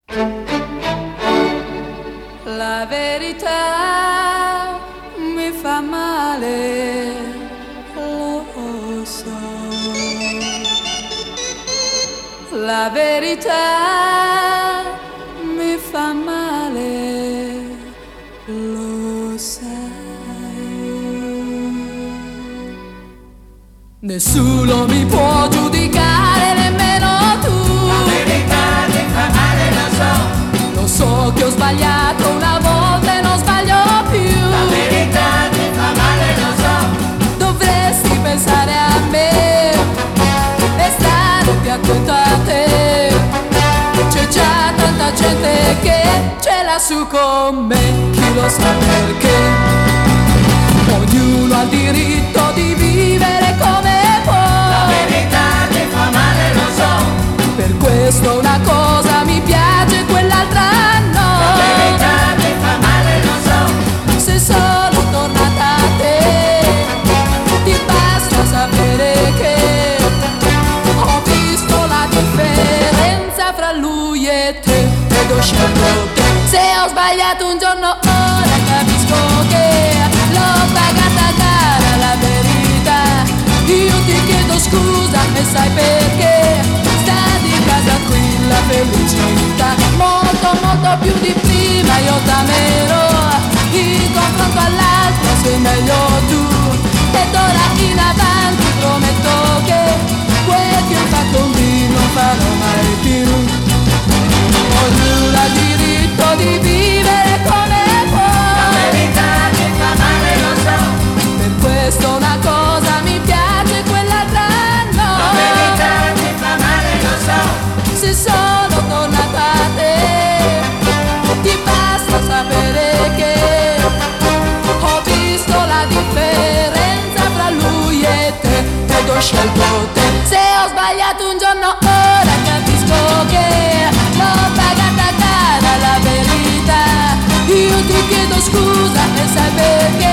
La verità mi fa male, lo so. La verità mi fa male, lo sai. Nessuno mi può giudicare, nemmeno tu. La verità mi fa male, lo so. Lo so che ho sbagliato una volta e non sbaglio più. La verità mi fa male, lo so. Dovresti pensare a me e stare più attento a te. C'è già tanta gente che ce l'ha su con me, chi lo sa perché. Ognuno ha il diritto di vivere come può. La verità mi fa male, lo so. Per questo una cosa mi piace, quell'altra no. La verità mi fa male, lo so. Se sono tornata a te, ti basta sapere che ho visto la differenza fra lui e te ed ho scelto te. Se ho sbagliato un giorno ora capisco che l'ho pagata cara la verità. Io ti chiedo scusa e sai perché? Sta di casa qui la felicità. Molto molto più di prima io t'amerò. In confronto all'altro sei meglio tu. E d'ora in avanti prometto che quel che ho fatto con lui non farò mai più. Ognuno ha il diritto di vivere come può. La verità mi fa male, lo so. Per questo una cosa mi piace, quell'altra no. La verità mi fa male, lo so. Se sono tornata a te, ti basta sapere che ho visto la differenza fra lui e te ed ho scelto te. Se ho sbagliato un giorno ora capisco che l'ho pagata cara la verità. Io ti chiedo scusa e sai perché?